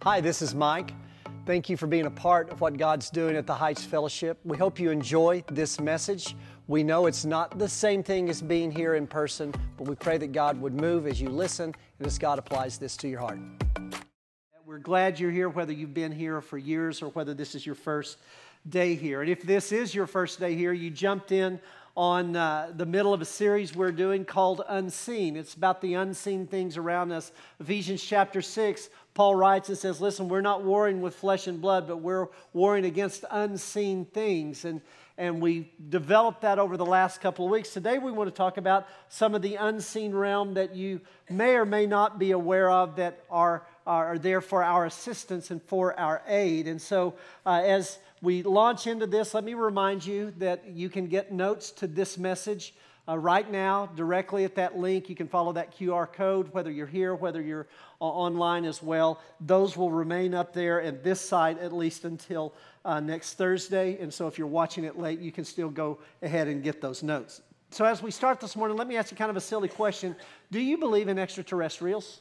Hi, this is Mike. Thank you for being a part of what God's doing at the Heights Fellowship. We hope you enjoy this message. We know it's not the same thing as being here in person, but we pray that God would move as you listen and as God applies this to your heart. We're glad you're here, whether you've been here for years or whether this is your first day here. And if this is your first day here, you jumped in on the middle of a series we're doing called Unseen. It's about the unseen things around us. Ephesians chapter 6, Paul writes and says, listen, we're not warring with flesh and blood, but we're warring against unseen things. And we developed that over the last couple of weeks. Today we want to talk about some of the unseen realm that you may or may not be aware of that are there for our assistance and for our aid. And so as we launch into this, let me remind you that you can get notes to this message right now directly at that link. You can follow that QR code, whether you're here, whether you're online as well. Those will remain up there at this site at least until next Thursday. And so if you're watching it late, you can still go ahead and get those notes. So as we start this morning, let me ask you kind of a silly question. Do you believe in extraterrestrials?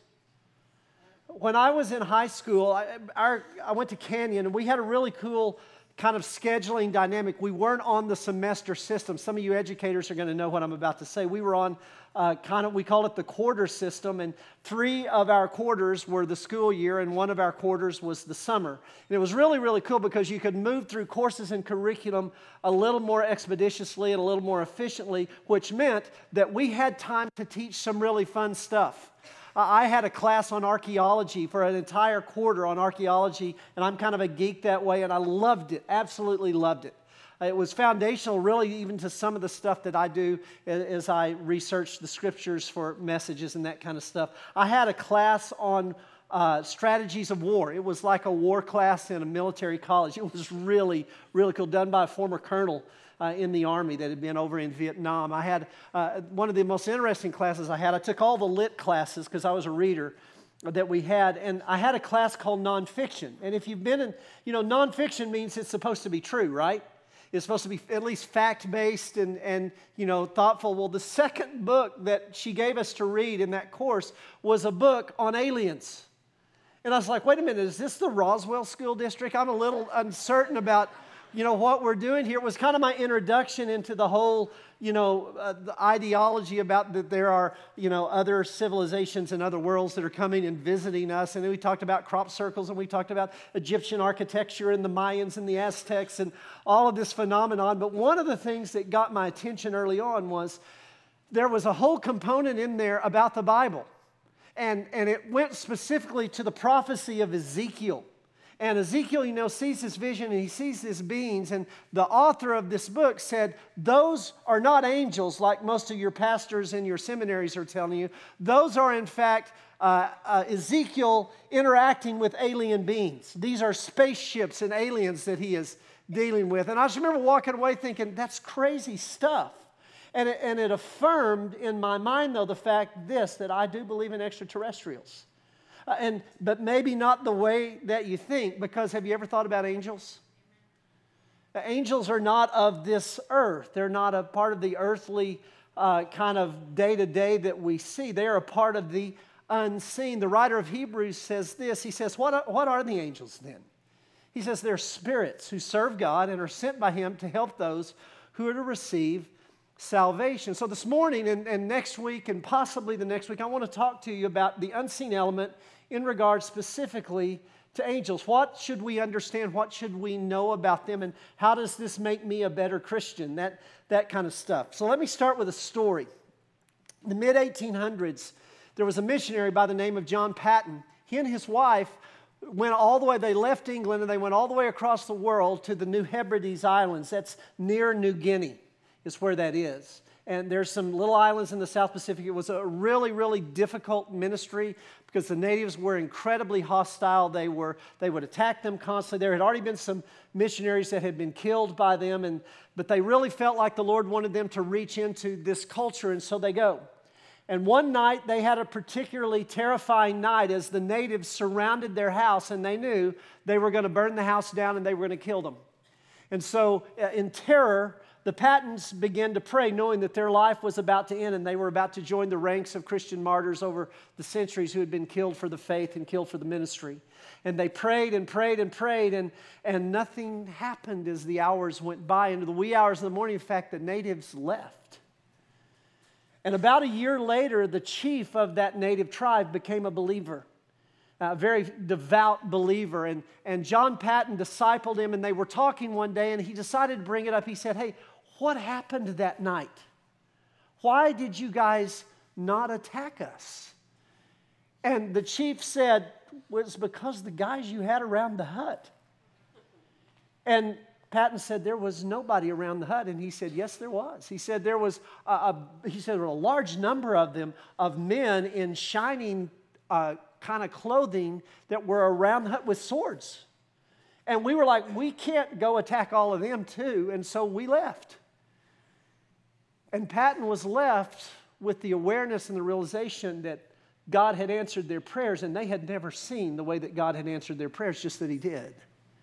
When I was in high school, I went to Canyon, and we had a really cool kind of scheduling dynamic. We weren't on the semester system. Some of you educators are going to know what I'm about to say. We were on we called it the quarter system, and 3 of our quarters were the school year, and 1 of our quarters was the summer. And it was really, really cool because you could move through courses and curriculum a little more expeditiously and a little more efficiently, which meant that we had time to teach some really fun stuff. I had a class on archaeology for an entire quarter on archaeology, and I'm kind of a geek that way, and I loved it, absolutely loved it. It was foundational, really, even to some of the stuff that I do as I research the scriptures for messages and that kind of stuff. I had a class on strategies of war. It was like a war class in a military college. It was really, really cool, done by a former colonel in the Army that had been over in Vietnam. I had one of the most interesting classes I had. I took all the lit classes because I was a reader that we had, and I had a class called nonfiction. And if you've been in, nonfiction means it's supposed to be true, right? It's supposed to be at least fact-based and thoughtful. Well, the second book that she gave us to read in that course was a book on aliens. And I was like, wait a minute, is this the Roswell School District? I'm a little uncertain about what we're doing here. It was kind of my introduction into the whole, the ideology about that there are, other civilizations and other worlds that are coming and visiting us. And then we talked about crop circles, and we talked about Egyptian architecture and the Mayans and the Aztecs and all of this phenomenon. But one of the things that got my attention early on was there was a whole component in there about the Bible. And it went specifically to the prophecy of Ezekiel. And Ezekiel, sees this vision and he sees these beings. And the author of this book said, those are not angels like most of your pastors and your seminaries are telling you. Those are, in fact, Ezekiel interacting with alien beings. These are spaceships and aliens that he is dealing with. And I just remember walking away thinking, that's crazy stuff. And it affirmed in my mind, though, the fact that I do believe in extraterrestrials. But maybe not the way that you think, because have you ever thought about angels? Angels are not of this earth. They're not a part of the earthly kind of day-to-day that we see. They're a part of the unseen. The writer of Hebrews says this. He says, what are the angels then? He says they're spirits who serve God and are sent by Him to help those who are to receive salvation. So this morning and next week and possibly the next week, I want to talk to you about the unseen element in regard specifically to angels. What should we understand? What should we know about them? And how does this make me a better Christian? That kind of stuff. So let me start with a story. In the mid-1800s, there was a missionary by the name of John Paton. He and his wife went all the way, they left England and they went all the way across the world to the New Hebrides Islands. That's near New Guinea is where that is. And there's some little islands in the South Pacific. It was a really, really difficult ministry because the natives were incredibly hostile. They would attack them constantly. There had already been some missionaries that had been killed by them, but they really felt like the Lord wanted them to reach into this culture, and so they go. And one night, they had a particularly terrifying night as the natives surrounded their house, and they knew they were going to burn the house down and they were going to kill them. And so, in terror, the Pattons began to pray, knowing that their life was about to end and they were about to join the ranks of Christian martyrs over the centuries who had been killed for the faith and killed for the ministry. And they prayed and prayed and prayed, and nothing happened as the hours went by. Into the wee hours of the morning, in fact, the natives left. And about a year later, the chief of that native tribe became a believer, a very devout believer. And John Paton discipled him, and they were talking one day, and he decided to bring it up. He said, "Hey, what happened that night? Why did you guys not attack us?" And the chief said, "Well, it's because the guys you had around the hut." And Paton said, "There was nobody around the hut." And he said, "Yes, there was." He said there was a large number of them, of men in shining kind of clothing that were around the hut with swords. And we were like, we can't go attack all of them too. And so we left. And Paton was left with the awareness and the realization that God had answered their prayers, and they had never seen the way that God had answered their prayers, just that He did.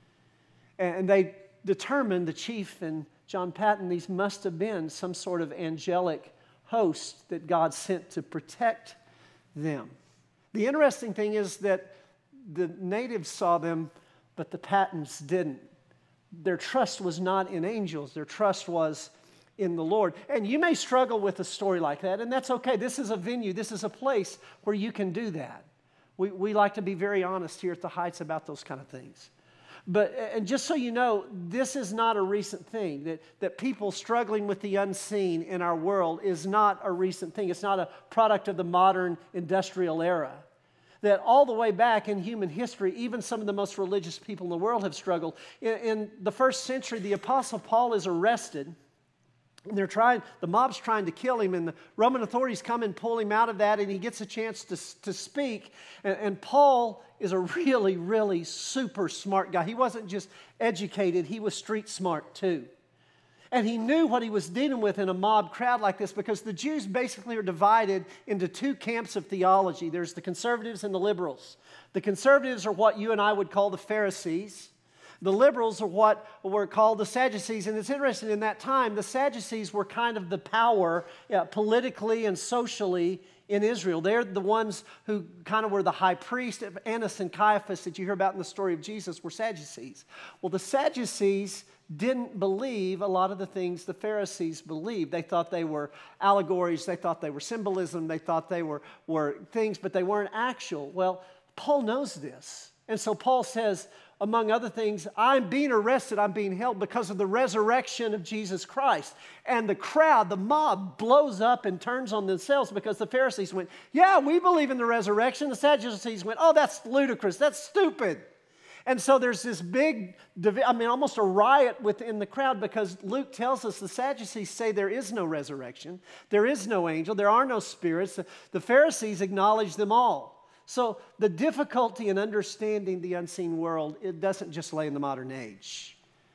And they determined, the chief and John Paton, these must have been some sort of angelic host that God sent to protect them. The interesting thing is that the natives saw them, but the Patons didn't. Their trust was not in angels. Their trust was in the Lord. And you may struggle with a story like that, and that's okay. This is a venue. This is a place where you can do that. We like to be very honest here at the Heights about those kind of things. But, and just so you know, this is not a recent thing. That people struggling with the unseen in our world is not a recent thing. It's not a product of the modern industrial era. That all the way back in human history, even some of the most religious people in the world have struggled. In the first century, the Apostle Paul is arrested. And the mob's trying to kill him, and the Roman authorities come and pull him out of that, and he gets a chance to speak. And Paul is a really, really super smart guy. He wasn't just educated, he was street smart too. And he knew what he was dealing with in a mob crowd like this, because the Jews basically are divided into two camps of theology. There's the conservatives and the liberals. The conservatives are what you and I would call the Pharisees. The liberals are what were called the Sadducees. And it's interesting, in that time, the Sadducees were kind of the power politically and socially in Israel. They're the ones who kind of were the high priest. Annas and Caiaphas that you hear about in the story of Jesus were Sadducees. Well, the Sadducees didn't believe a lot of the things the Pharisees believed. They thought they were allegories. They thought they were symbolism. They thought they were things, but they weren't actual. Well, Paul knows this. And so Paul says, among other things, I'm being arrested, I'm being held because of the resurrection of Jesus Christ. And the crowd, the mob, blows up and turns on themselves because the Pharisees went, yeah, we believe in the resurrection. The Sadducees went, oh, that's ludicrous, that's stupid. And so there's this big, almost a riot within the crowd, because Luke tells us the Sadducees say there is no resurrection, there is no angel, there are no spirits. The Pharisees acknowledge them all. So the difficulty in understanding the unseen world, it doesn't just lay in the modern age.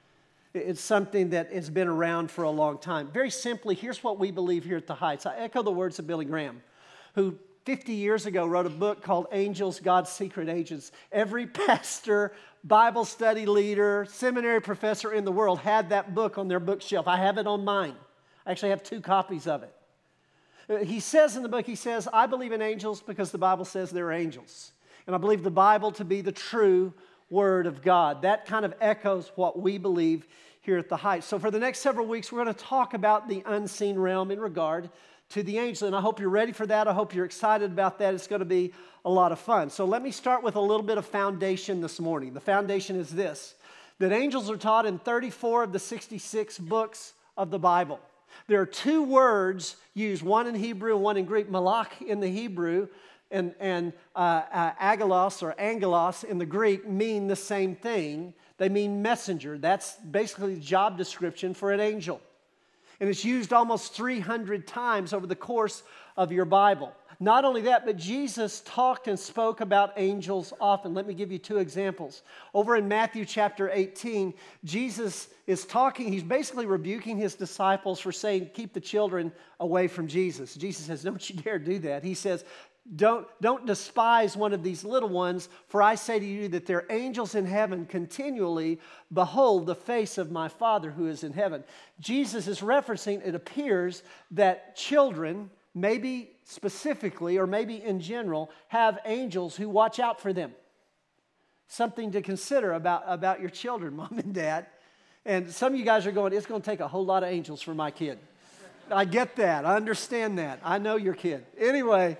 It's something that has been around for a long time. Very simply, here's what we believe here at the Heights. I echo the words of Billy Graham, who 50 years ago wrote a book called Angels, God's Secret Agents. Every pastor, Bible study leader, seminary professor in the world had that book on their bookshelf. I have it on mine. I actually have 2 copies of it. He says in the book, he says, I believe in angels because the Bible says they're angels. And I believe the Bible to be the true Word of God. That kind of echoes what we believe here at the Heights. So for the next several weeks, we're going to talk about the unseen realm in regard to the angels. And I hope you're ready for that. I hope you're excited about that. It's going to be a lot of fun. So let me start with a little bit of foundation this morning. The foundation is this, that angels are taught in 34 of the 66 books of the Bible. There are 2 words used, one in Hebrew and one in Greek. Malach in the Hebrew and agalos or angelos in the Greek mean the same thing. They mean messenger. That's basically the job description for an angel. And it's used almost 300 times over the course of your Bible. Not only that, but Jesus talked and spoke about angels often. Let me give you 2 examples. Over in Matthew chapter 18, Jesus is talking. He's basically rebuking his disciples for saying, keep the children away from Jesus. Jesus says, don't you dare do that. He says, Don't despise one of these little ones, for I say to you that their angels in heaven continually behold the face of my Father who is in heaven. Jesus is referencing, it appears, that children, maybe specifically or maybe in general, have angels who watch out for them. Something to consider about your children, Mom and Dad. And some of you guys are going, it's going to take a whole lot of angels for my kid. I get that. I understand that. I know your kid. Anyway,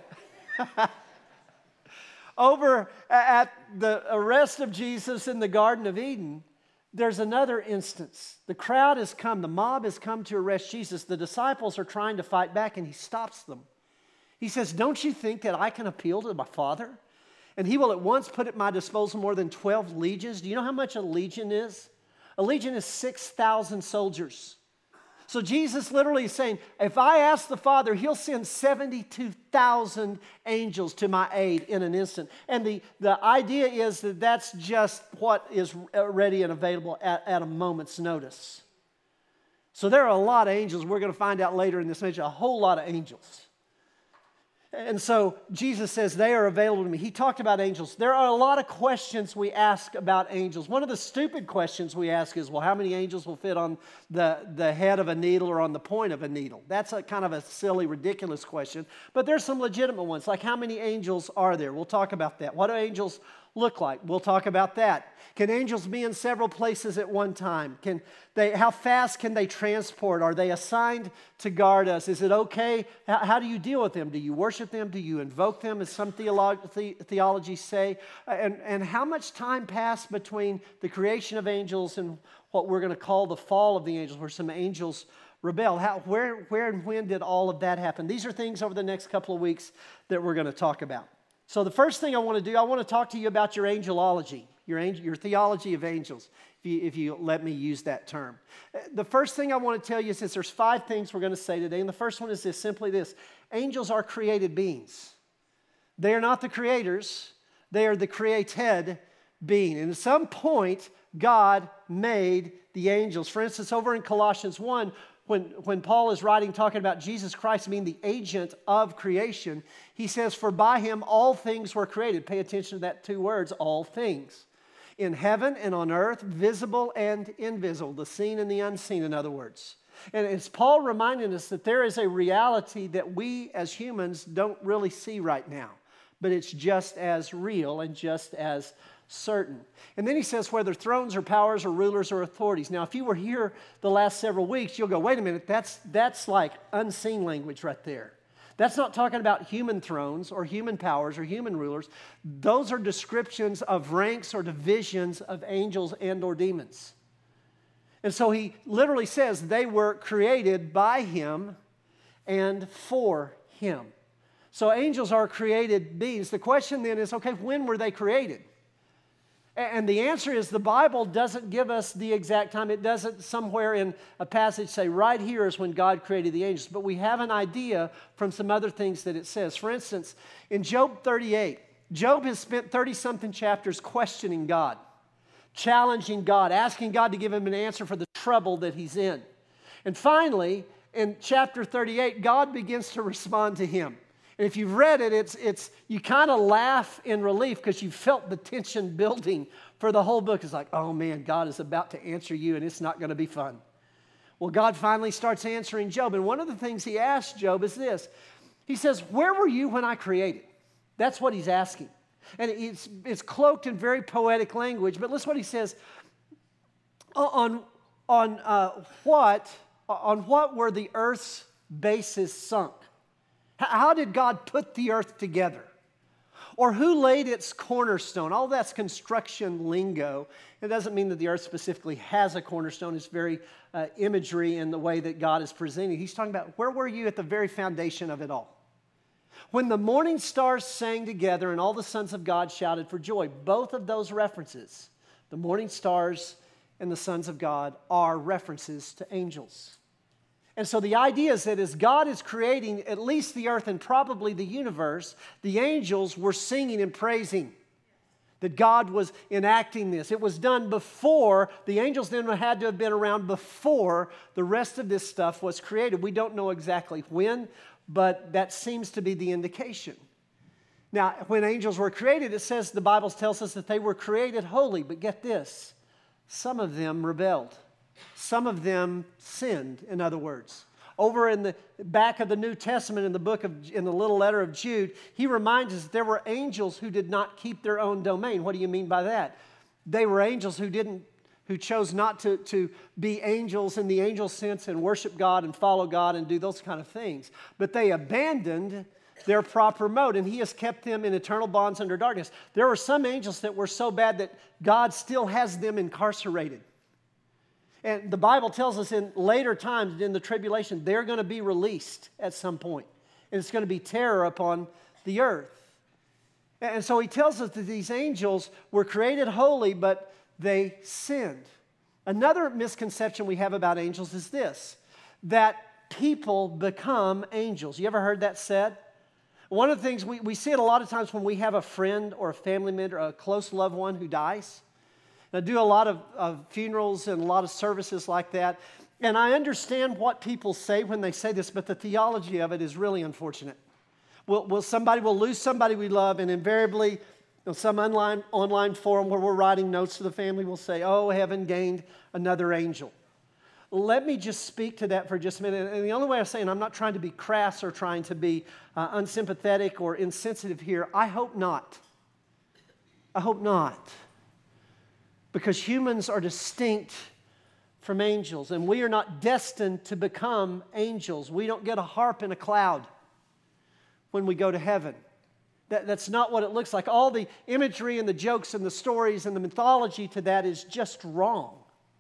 over at the arrest of Jesus in the Garden of Eden, there's another instance. The crowd has come, the mob has come to arrest Jesus. The disciples are trying to fight back, and he stops them. He says, don't you think that I can appeal to my Father? And he will at once put at my disposal more than 12 legions. Do you know how much a legion is? A legion is 6,000 soldiers. So Jesus literally is saying, if I ask the Father, he'll send 72,000 angels to my aid in an instant. And the idea is that that's just what is ready and available at a moment's notice. So there are a lot of angels. We're going to find out later in this message, a whole lot of angels. And so Jesus says they are available to me. He talked about angels. There are a lot of questions we ask about angels. One of the stupid questions we ask is, well, how many angels will fit on the head of a needle or on the point of a needle? That's a kind of a silly, ridiculous question. But there's some legitimate ones, like how many angels are there? We'll talk about that. What do angels look like? We'll talk about that. Can angels be in several places at one time? How fast can they transport? Are they assigned to guard us? Is it okay? How do you deal with them? Do you worship them? Do you invoke them, as some theologies say? And how much time passed between the creation of angels and what we're going to call the fall of the angels, where some angels rebelled? Where and when did all of that happen? These are things over the next couple of weeks that we're going to talk about. So the first thing I want to do, I want to talk to you about your angelology, your theology of angels, if you let me use that term. The first thing I want to tell you is this. There's 5 things we're going to say today, and the first one is this, simply this. Angels are created beings. They are not the creators. They are the created being. And at some point, God made the angels. For instance, over in Colossians 1, when Paul is writing, talking about Jesus Christ being the agent of creation, he says, for by him all things were created. Pay attention to that 2 words, all things. In heaven and on earth, visible and invisible, the seen and the unseen, in other words. And it's Paul reminding us that there is a reality that we as humans don't really see right now, but it's just as real and just as certain. And then he says whether thrones or powers or rulers or authorities. Now, if you were here the last several weeks, you'll go, wait a minute, that's like unseen language right there. That's not talking about human thrones or human powers or human rulers. Those are descriptions of ranks or divisions of angels and or demons. And so he literally says they were created by him and for him. So angels are created beings. The question then is, okay, when were they created? And the answer is the Bible doesn't give us the exact time. It doesn't somewhere in a passage say right here is when God created the angels. But we have an idea from some other things that it says. For instance, in Job 38, Job has spent 30-something chapters questioning God, challenging God, asking God to give him an answer for the trouble that he's in. And finally, in chapter 38, God begins to respond to him. And if you've read it, it's you kind of laugh in relief because you felt the tension building for the whole book. It's like, oh man, God is about to answer you and it's not going to be fun. Well, God finally starts answering Job. And one of the things he asked Job is this. He says, where were you when I created? That's what he's asking. And it's cloaked in very poetic language. But listen what he says. On what were the earth's bases sunk? How did God put the earth together? Or who laid its cornerstone? All that's construction lingo. It doesn't mean that the earth specifically has a cornerstone. It's very imagery in the way that God is presenting. He's talking about where were you at the very foundation of it all? When the morning stars sang together and all the sons of God shouted for joy. Both of those references, the morning stars and the sons of God, are references to angels. And so the idea is that as God is creating at least the earth and probably the universe, the angels were singing and praising that God was enacting this. It was done before, the angels then had to have been around before the rest of this stuff was created. We don't know exactly when, but that seems to be the indication. Now, when angels were created, it says, the Bible tells us that they were created holy. But get this, some of them rebelled. Some of them sinned, in other words. Over in the back of the New Testament, in the little letter of Jude, he reminds us that there were angels who did not keep their own domain. What do you mean by that? They were angels who chose not to be angels in the angel sense and worship God and follow God and do those kind of things. But they abandoned their proper mode, and He has kept them in eternal bonds under darkness. There were some angels that were so bad that God still has them incarcerated. And the Bible tells us in later times, in the tribulation, they're going to be released at some point. And it's going to be terror upon the earth. And so He tells us that these angels were created holy, but they sinned. Another misconception we have about angels is this, that people become angels. You ever heard that said? One of the things, we see it a lot of times when we have a friend or a family member, a close loved one who dies. I do a lot of funerals and a lot of services like that. And I understand what people say when they say this, but the theology of it is really unfortunate. Somebody will lose somebody we love, and invariably, some online forum where we're writing notes to the family will say, oh, heaven gained another angel. Let me just speak to that for just a minute. And the only way I'm saying, I'm not trying to be crass or trying to be unsympathetic or insensitive here. I hope not. I hope not. Because humans are distinct from angels, and we are not destined to become angels. We don't get a harp in a cloud when we go to heaven. That's not what it looks like. All the imagery and the jokes and the stories and the mythology to that is just wrong.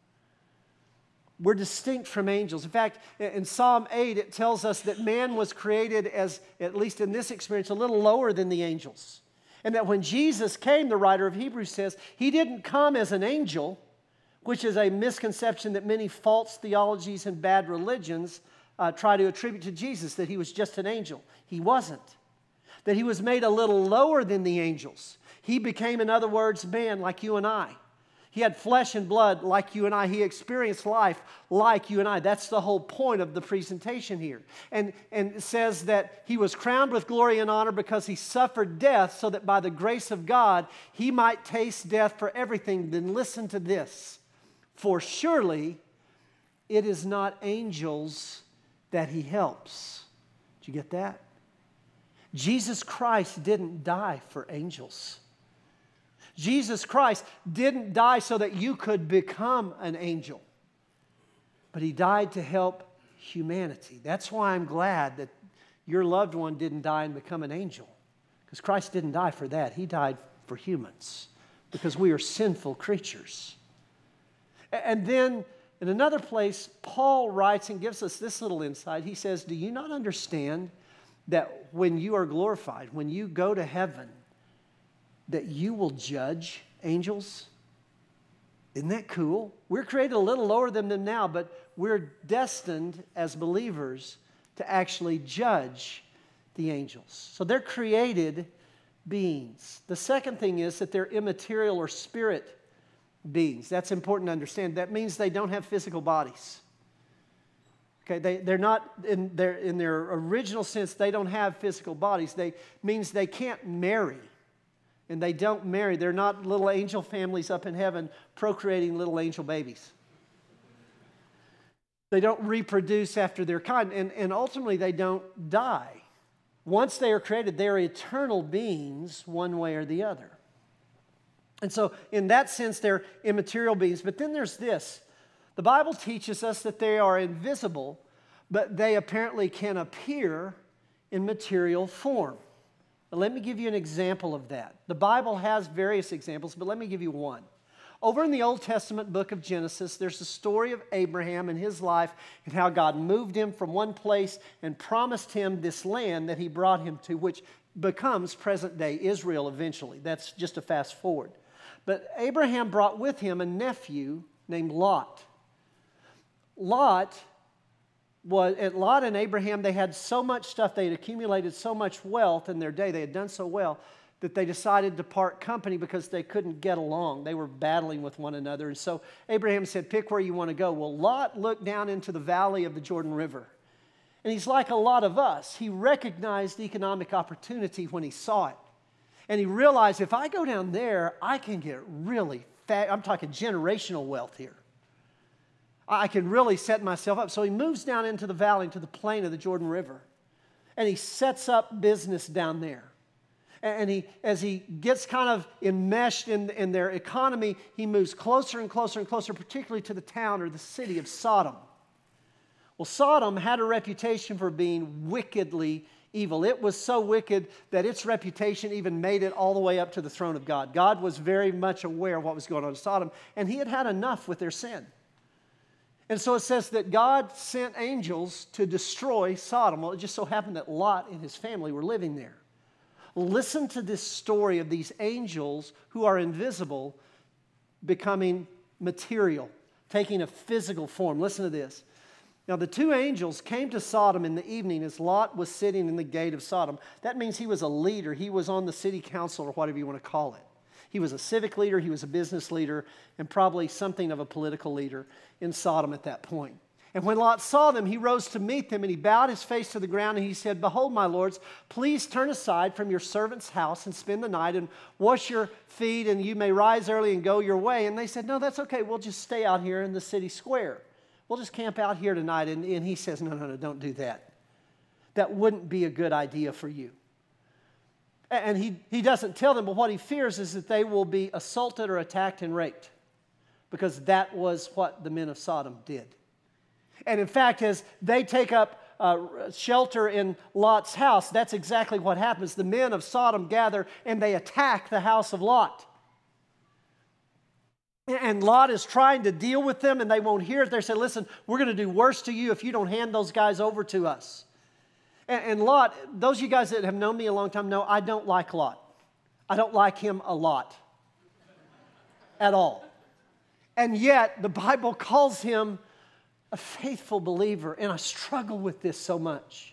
We're distinct from angels. In fact, in Psalm 8, it tells us that man was created as, at least in this experience, a little lower than the angels. And that when Jesus came, the writer of Hebrews says, He didn't come as an angel, which is a misconception that many false theologies and bad religions try to attribute to Jesus, that He was just an angel. He wasn't. That He was made a little lower than the angels. He became, in other words, man like you and I. He had flesh and blood like you and I. He experienced life like you and I. That's the whole point of the presentation here. And it says that He was crowned with glory and honor because He suffered death so that by the grace of God He might taste death for everything. Then listen to this. For surely it is not angels that He helps. Did you get that? Jesus Christ didn't die for angels. Jesus Christ didn't die so that you could become an angel, but He died to help humanity. That's why I'm glad that your loved one didn't die and become an angel, because Christ didn't die for that. He died for humans, because we are sinful creatures. And then in another place, Paul writes and gives us this little insight. He says, do you not understand that when you are glorified, when you go to heaven, that you will judge angels? Isn't that cool? We're created a little lower than them now, but we're destined as believers to actually judge the angels. So they're created beings. The second thing is that they're immaterial or spirit beings. That's important to understand. That means they don't have physical bodies. Okay, they're not, in their original sense, they don't have physical bodies. They means they can't marry. And they don't marry. They're not little angel families up in heaven procreating little angel babies. They don't reproduce after their kind. And ultimately, they don't die. Once they are created, they are eternal beings one way or the other. And so, in that sense, they're immaterial beings. But then there's this. The Bible teaches us that they are invisible, but they apparently can appear in material form. Let me give you an example of that. The Bible has various examples, but let me give you one. Over in the Old Testament book of Genesis, there's the story of Abraham and his life and how God moved him from one place and promised him this land that He brought him to, which becomes present-day Israel eventually. That's just a fast forward. But Abraham brought with him a nephew named Lot. Lot and Abraham, they had so much stuff, they had accumulated so much wealth in their day, they had done so well, that they decided to part company because they couldn't get along. They were battling with one another. And so Abraham said, pick where you want to go. Well, Lot looked down into the valley of the Jordan River. And he's like a lot of us. He recognized economic opportunity when he saw it. And he realized, if I go down there, I can get really fat. I'm talking generational wealth here. I can really set myself up. So he moves down into the valley, into the plain of the Jordan River. And he sets up business down there. And as he gets kind of enmeshed in their economy, he moves closer and closer and closer, particularly to the town or the city of Sodom. Well, Sodom had a reputation for being wickedly evil. It was so wicked that its reputation even made it all the way up to the throne of God. God was very much aware of what was going on in Sodom, and he had had enough with their sin. And so it says that God sent angels to destroy Sodom. Well, it just so happened that Lot and his family were living there. Listen to this story of these angels who are invisible becoming material, taking a physical form. Listen to this. Now, the two angels came to Sodom in the evening as Lot was sitting in the gate of Sodom. That means he was a leader. He was on the city council or whatever you want to call it. He was a civic leader, he was a business leader, and probably something of a political leader in Sodom at that point. And when Lot saw them, he rose to meet them, and he bowed his face to the ground, and he said, "Behold, my lords, please turn aside from your servant's house and spend the night and wash your feet, and you may rise early and go your way." And they said, "No, that's okay. We'll just stay out here in the city square. We'll just camp out here tonight." And he says, no, don't do that. That wouldn't be a good idea for you. And he doesn't tell them, but what he fears is that they will be assaulted or attacked and raped, because that was what the men of Sodom did. And in fact, as they take up shelter in Lot's house, that's exactly what happens. The men of Sodom gather and they attack the house of Lot. And Lot is trying to deal with them, and they won't hear it. They say, "Listen, we're going to do worse to you if you don't hand those guys over to us." And Lot, those of you guys that have known me a long time know I don't like Lot. I don't like him a lot. At all. And yet, the Bible calls him a faithful believer, and I struggle with this so much.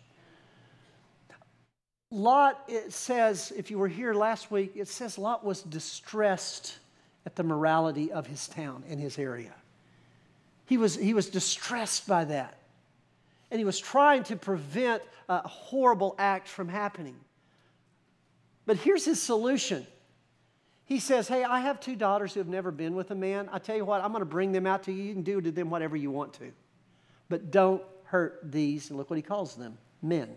Lot, it says, if you were here last week, it says Lot was distressed at the morality of his town and his area. He was distressed by that. And he was trying to prevent a horrible act from happening. But here's his solution. He says, "Hey, I have two daughters who have never been with a man. I tell you what, I'm going to bring them out to you. You can do to them whatever you want to. But don't hurt these," and look what he calls them, "men."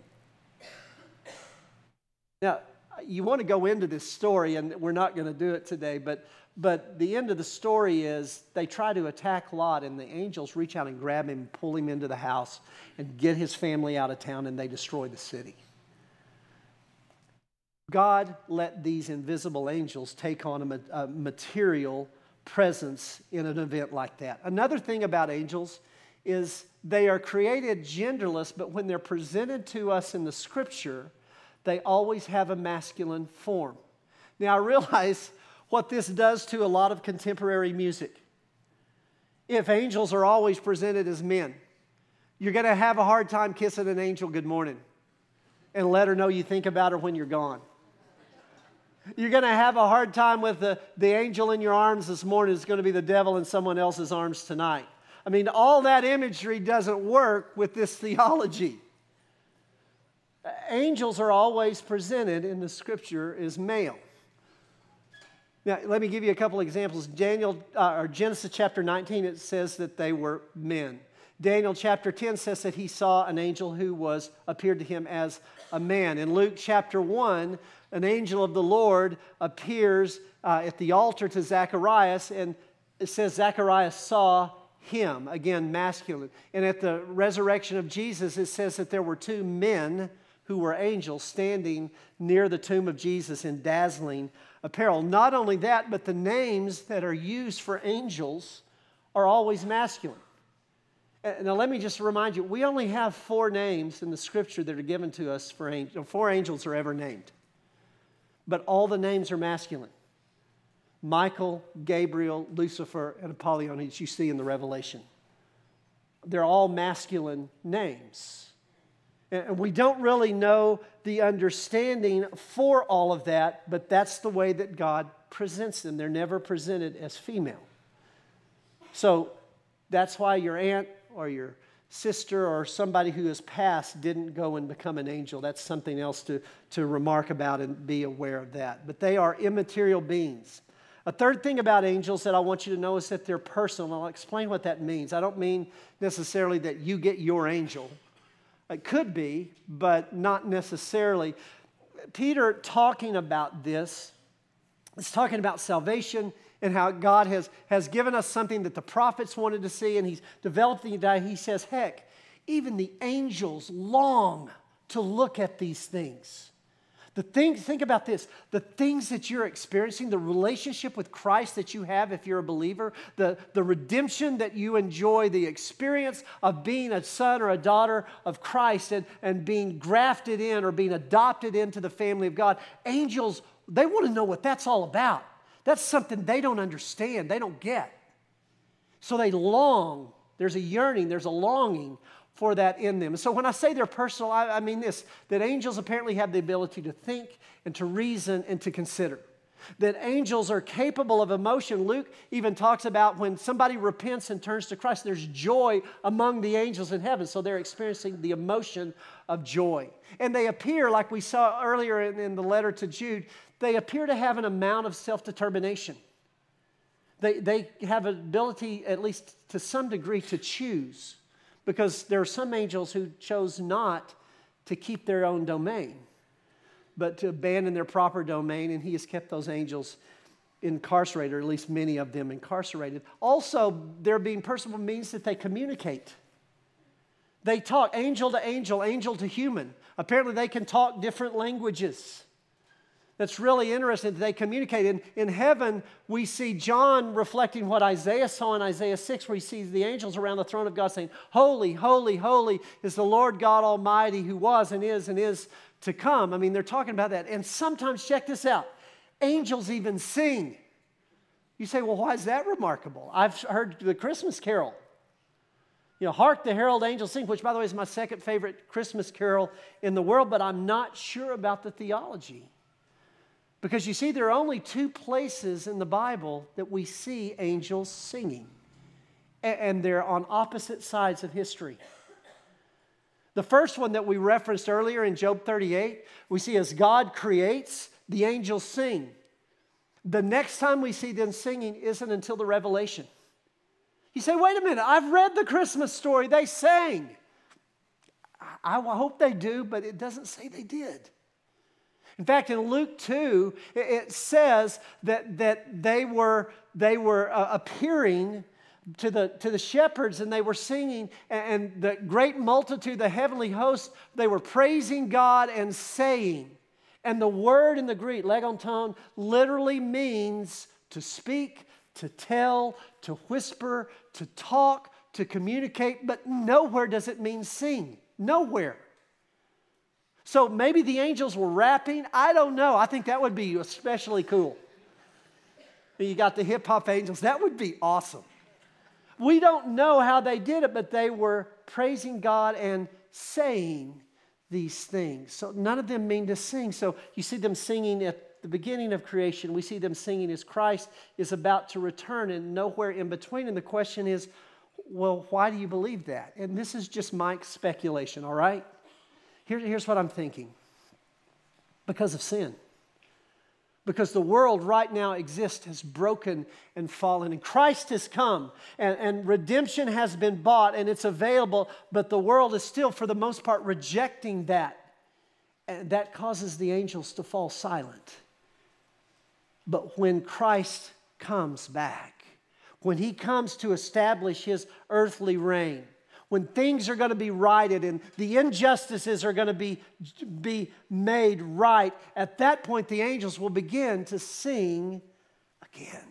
Now, you want to go into this story, and we're not going to do it today, but the end of the story is they try to attack Lot, and the angels reach out and grab him, pull him into the house, and get his family out of town, and they destroy the city. God let these invisible angels take on a material presence in an event like that. Another thing about angels is they are created genderless, but when they're presented to us in the Scripture, they always have a masculine form. Now, I realize what this does to a lot of contemporary music. If angels are always presented as men, you're going to have a hard time kissing an angel good morning and let her know you think about her when you're gone. You're going to have a hard time with the angel in your arms this morning is going to be the devil in someone else's arms tonight. I mean, all that imagery doesn't work with this theology. Angels are always presented in the Scripture as male. Now, let me give you a couple examples. Genesis chapter 19, it says that they were men. Daniel chapter 10 says that he saw an angel who appeared to him as a man. In Luke chapter 1, an angel of the Lord appears at the altar to Zacharias, and it says Zacharias saw him, again, masculine. And at the resurrection of Jesus, it says that there were two men who were angels standing near the tomb of Jesus in dazzling apparel. Not only that, but the names that are used for angels are always masculine. Now, let me just remind you, we only have 4 names in the Scripture that are given to us for angels. 4 angels are ever named. But all the names are masculine. Michael, Gabriel, Lucifer, and Apollyon, as you see in the Revelation. They're all masculine names. And we don't really know the understanding for all of that, but that's the way that God presents them. They're never presented as female. So that's why your aunt or your sister or somebody who has passed didn't go and become an angel. That's something else to remark about and be aware of that. But they are immaterial beings. A third thing about angels that I want you to know is that they're personal. I'll explain what that means. I don't mean necessarily that you get your angel. It could be, but not necessarily. Peter, talking about this, is talking about salvation and how God has given us something that the prophets wanted to see, and He's developed the idea. He says, heck, even the angels long to look at these things. Think about this, the things that you're experiencing, the relationship with Christ that you have if you're a believer, the redemption that you enjoy, the experience of being a son or a daughter of Christ and being grafted in or being adopted into the family of God. Angels, they want to know what that's all about. That's something they don't understand, they don't get. So they long, there's a yearning, there's a longing for that in them. And so when I say they're personal, I mean this, that angels apparently have the ability to think and to reason and to consider. That angels are capable of emotion. Luke even talks about when somebody repents and turns to Christ, there's joy among the angels in heaven. So they're experiencing the emotion of joy. And they appear, like we saw earlier in the letter to Jude, they appear to have an amount of self-determination. They have an ability, at least to some degree, to choose. Because there are some angels who chose not to keep their own domain, but to abandon their proper domain, and He has kept those angels incarcerated, or at least many of them incarcerated. Also, their being personal means that they communicate. They talk angel to angel to human. Apparently, they can talk different languages. That's really interesting that they communicate. In heaven, we see John reflecting what Isaiah saw in Isaiah 6, where he sees the angels around the throne of God saying, holy, holy, holy is the Lord God Almighty who was and is to come. I mean, they're talking about that. And sometimes, check this out, angels even sing. You say, well, why is that remarkable? I've heard the Christmas carol. You know, hark the herald angels sing, which, by the way, is my second favorite Christmas carol in the world, but I'm not sure about the theology. Because you see, there are only two places in the Bible that we see angels singing. And they're on opposite sides of history. The first one that we referenced earlier in Job 38, we see as God creates, the angels sing. The next time we see them singing isn't until the Revelation. You say, wait a minute, I've read the Christmas story, they sang. I hope they do, but it doesn't say they did. In fact, in Luke 2, it says that they were appearing to the shepherds, and they were singing, and the great multitude, the heavenly host, they were praising God and saying. And the word in the Greek, legonton, literally means to speak, to tell, to whisper, to talk, to communicate, but nowhere does it mean sing. Nowhere. So maybe the angels were rapping. I don't know. I think that would be especially cool. You got the hip-hop angels. That would be awesome. We don't know how they did it, but they were praising God and saying these things. So none of them mean to sing. So you see them singing at the beginning of creation. We see them singing as Christ is about to return, and nowhere in between. And the question is, well, why do you believe that? And this is just my speculation, all right? Here's what I'm thinking. Because of sin. Because the world right now exists as broken and fallen. And Christ has come. And redemption has been bought and it's available. But the world is still, for the most part, rejecting that. And that causes the angels to fall silent. But when Christ comes back, when He comes to establish His earthly reign, when things are going to be righted and the injustices are going to be made right, at that point the angels will begin to sing again.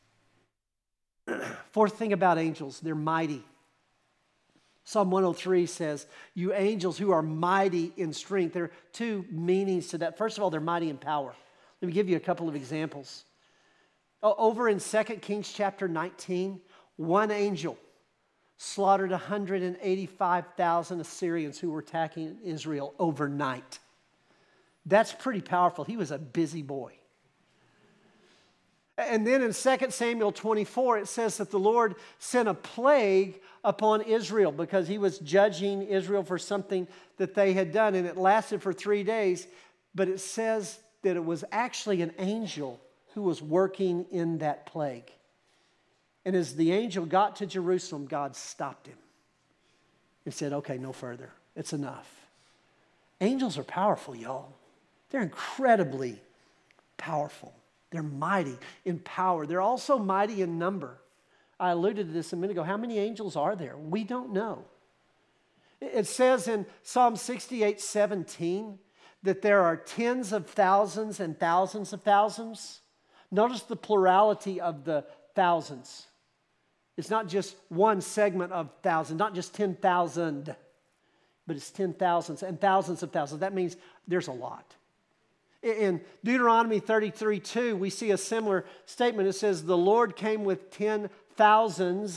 Fourth thing about angels, they're mighty. Psalm 103 says, you angels who are mighty in strength. There are two meanings to that. First of all, they're mighty in power. Let me give you a couple of examples. Over in 2 Kings chapter 19, one angel slaughtered 185,000 Assyrians who were attacking Israel overnight. That's pretty powerful. He was a busy boy. And then in 2 Samuel 24, it says that the Lord sent a plague upon Israel because he was judging Israel for something that they had done. And it lasted for 3 days. But it says that it was actually an angel who was working in that plague. And as the angel got to Jerusalem, God stopped him and said, okay, no further. It's enough. Angels are powerful, y'all. They're incredibly powerful. They're mighty in power. They're also mighty in number. I alluded to this a minute ago. How many angels are there? We don't know. It says in Psalm 68:17 that there are tens of thousands and thousands of thousands. Notice the plurality of the thousands. It's not just one segment of thousand, not just 10,000, but it's 10,000s and thousands of thousands. That means there's a lot. In Deuteronomy 33:2, we see a similar statement. It says, the Lord came with 10,000s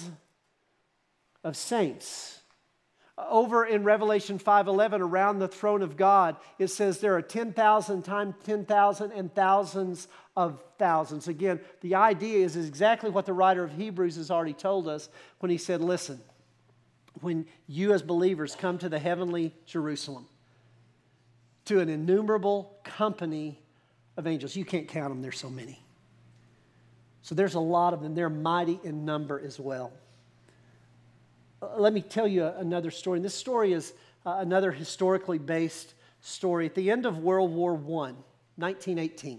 of saints. Over in Revelation 5:11, around the throne of God, it says there are 10,000 times 10,000 and thousands of thousands. Again, the idea is exactly what the writer of Hebrews has already told us when he said, listen, when you as believers come to the heavenly Jerusalem, to an innumerable company of angels. You can't count them, there's so many. So there's a lot of them. They're mighty in number as well. Let me tell you another story. And this story is another historically based story. At the end of World War I, 1918,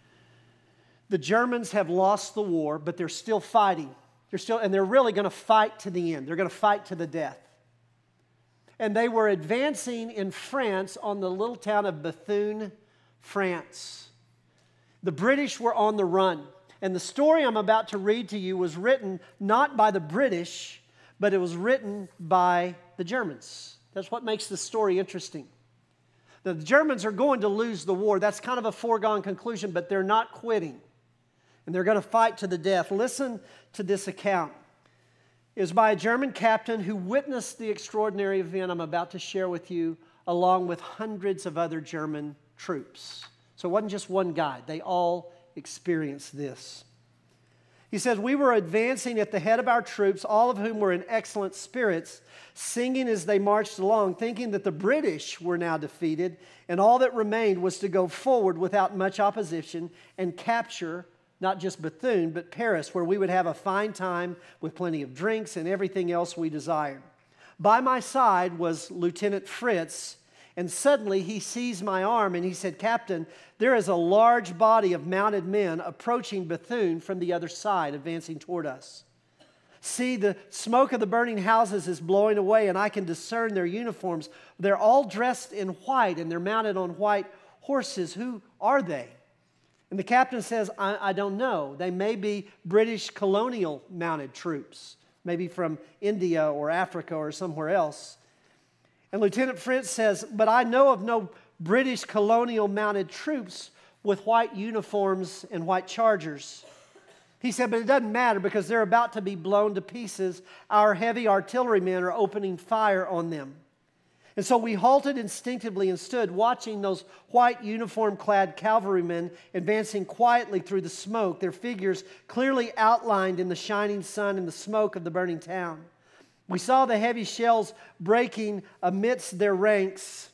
the Germans have lost the war, but they're still fighting. They're really going to fight to the end. They're going to fight to the death. And they were advancing in France on the little town of Bethune, France. The British were on the run. And the story I'm about to read to you was written not by the British, but it was written by the Germans. That's what makes the story interesting. The Germans are going to lose the war. That's kind of a foregone conclusion, but they're not quitting. And they're going to fight to the death. Listen to this account. It was by a German captain who witnessed the extraordinary event I'm about to share with you, along with hundreds of other German troops. So it wasn't just one guy. They all experienced this. He says, we were advancing at the head of our troops, all of whom were in excellent spirits, singing as they marched along, thinking that the British were now defeated, and all that remained was to go forward without much opposition and capture not just Bethune, but Paris, where we would have a fine time with plenty of drinks and everything else we desired. By my side was Lieutenant Fritz, and suddenly he seized my arm and he said, Captain, there is a large body of mounted men approaching Bethune from the other side, advancing toward us. See, the smoke of the burning houses is blowing away, and I can discern their uniforms. They're all dressed in white, and they're mounted on white horses. Who are they? And the captain says, I don't know. They may be British colonial mounted troops, maybe from India or Africa or somewhere else. And Lieutenant Fritz says, but I know of no British colonial mounted troops with white uniforms and white chargers. He said, but it doesn't matter because they're about to be blown to pieces. Our heavy artillerymen are opening fire on them. And so we halted instinctively and stood watching those white uniform-clad cavalrymen advancing quietly through the smoke, their figures clearly outlined in the shining sun and the smoke of the burning town. We saw the heavy shells breaking amidst their ranks.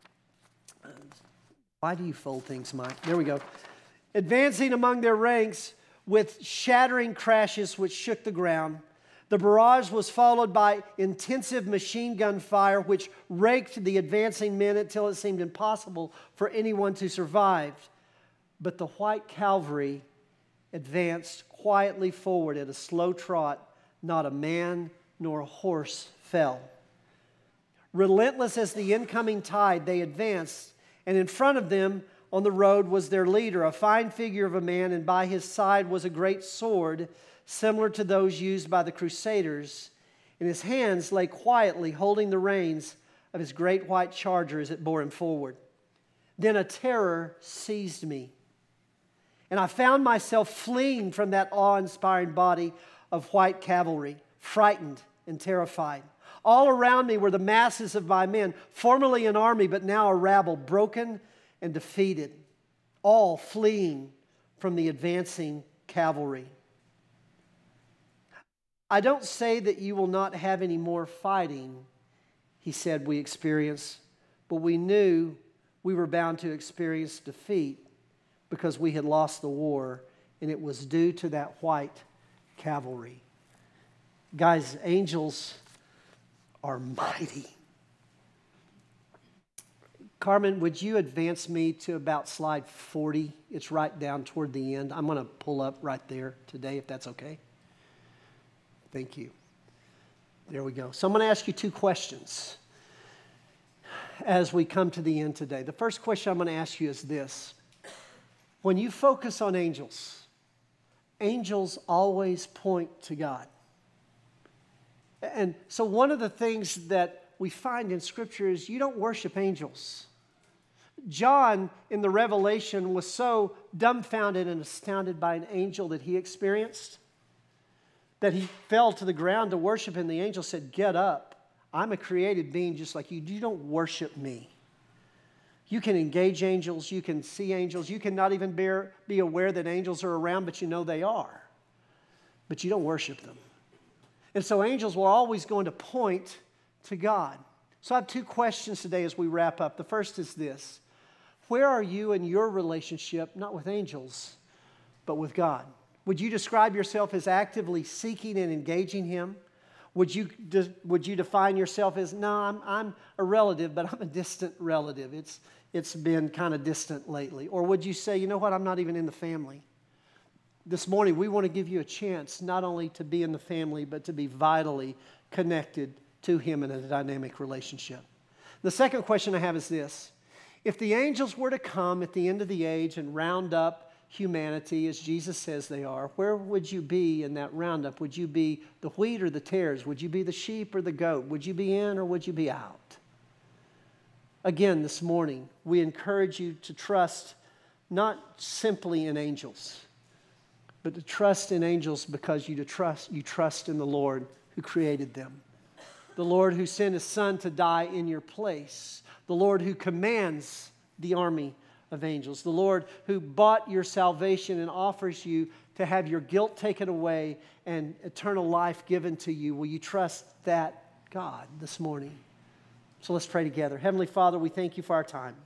Why do you fold things, Mike? There we go. Advancing among their ranks with shattering crashes which shook the ground. The barrage was followed by intensive machine gun fire, which raked the advancing men until it seemed impossible for anyone to survive. But the white cavalry advanced quietly forward at a slow trot. Not a man nor a horse fell. Relentless as the incoming tide, they advanced, and in front of them on the road was their leader, a fine figure of a man, and by his side was a great sword, similar to those used by the Crusaders. In his hands lay quietly holding the reins of his great white charger as it bore him forward. Then a terror seized me, and I found myself fleeing from that awe-inspiring body of white cavalry, frightened and terrified. All around me were the masses of my men, formerly an army, but now a rabble, broken and defeated, all fleeing from the advancing cavalry. I don't say that you will not have any more fighting, he said we experienced, but we knew we were bound to experience defeat because we had lost the war, and it was due to that white cavalry. Guys, angels are mighty. Carmen, would you advance me to about slide 40? It's right down toward the end. I'm going to pull up right there today, if that's okay. Thank you. There we go. So I'm going to ask you two questions as we come to the end today. The first question I'm going to ask you is this. When you focus on angels, angels always point to God. And so one of the things that we find in Scripture is you don't worship angels. John, in the Revelation, was so dumbfounded and astounded by an angel that he experienced that he fell to the ground to worship him. The angel said, "Get up. I'm a created being just like you. You don't worship me." You can engage angels. You can see angels. You can not even be aware that angels are around, but you know they are. But you don't worship them. And so angels were always going to point to God. So I have two questions today as we wrap up. The first is this. Where are you in your relationship, not with angels, but with God? Would you describe yourself as actively seeking and engaging Him? Would you define yourself as, no, I'm a relative, but I'm a distant relative. It's been kind of distant lately. Or would you say, you know what, I'm not even in the family. This morning, we want to give you a chance not only to be in the family, but to be vitally connected to Him in a dynamic relationship. The second question I have is this. If the angels were to come at the end of the age and round up humanity, as Jesus says they are, where would you be in that roundup? Would you be the wheat or the tares? Would you be the sheep or the goat? Would you be in or would you be out? Again, this morning, we encourage you to trust not simply in angels, but to trust in angels because you trust in the Lord who created them. The Lord who sent His Son to die in your place. The Lord who commands the army of angels. The Lord who bought your salvation and offers you to have your guilt taken away and eternal life given to you. Will you trust that God this morning? So let's pray together. Heavenly Father, we thank You for our time.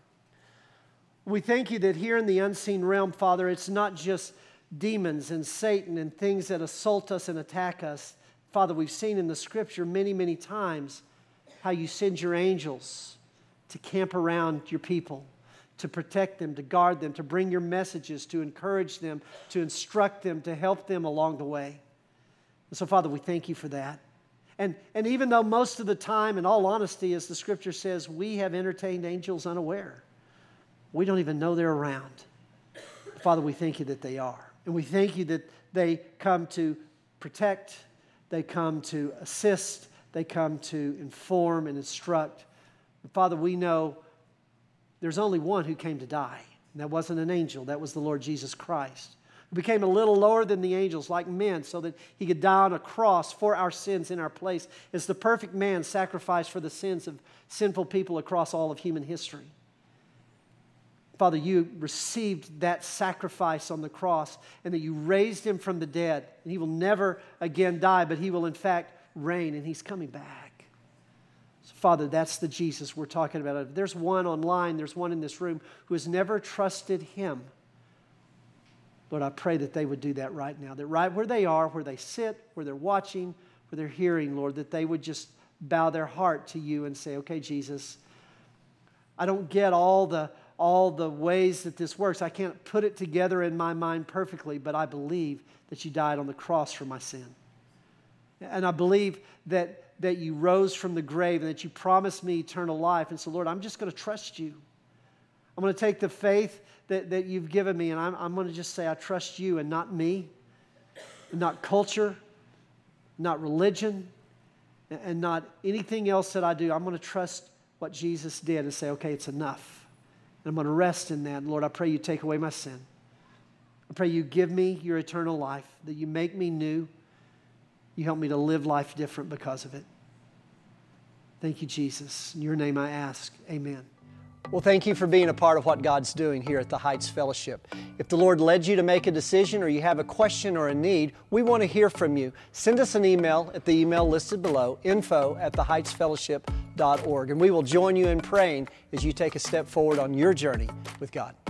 We thank You that here in the unseen realm, Father, it's not just demons and Satan and things that assault us and attack us. Father, we've seen in the Scripture many, many times how You send Your angels to camp around Your people, to protect them, to guard them, to bring Your messages, to encourage them, to instruct them, to help them along the way. And so, Father, we thank You for that. And even though most of the time, in all honesty, as the Scripture says, we have entertained angels unaware. We don't even know they're around. Father, we thank You that they are. And we thank You that they come to protect, they come to assist, they come to inform and instruct. And Father, we know there's only one who came to die. And that wasn't an angel. That was the Lord Jesus Christ, who became a little lower than the angels, like men, so that He could die on a cross for our sins in our place as the perfect man sacrificed for the sins of sinful people across all of human history. Father, You received that sacrifice on the cross and that You raised Him from the dead. And He will never again die, but He will in fact reign, and He's coming back. So Father, that's the Jesus we're talking about. If there's one online, there's one in this room who has never trusted Him, Lord, I pray that they would do that right now. That right where they are, where they sit, where they're watching, where they're hearing, Lord, that they would just bow their heart to You and say, okay, Jesus, I don't get all the ways that this works. I can't put it together in my mind perfectly, but I believe that You died on the cross for my sin. And I believe that You rose from the grave and that You promised me eternal life. And so, Lord, I'm just going to trust You. I'm going to take the faith that You've given me, and I'm going to just say I trust You and not me, and not culture, not religion, and not anything else that I do. I'm going to trust what Jesus did and say, okay, it's enough. And I'm going to rest in that. And Lord, I pray You take away my sin. I pray You give me Your eternal life, that You make me new. You help me to live life different because of it. Thank You, Jesus. In Your name I ask, amen. Well, thank you for being a part of what God's doing here at the Heights Fellowship. If the Lord led you to make a decision or you have a question or a need, we want to hear from you. Send us an email at the email listed below, info@theheightsfellowship.org, and we will join you in praying as you take a step forward on your journey with God.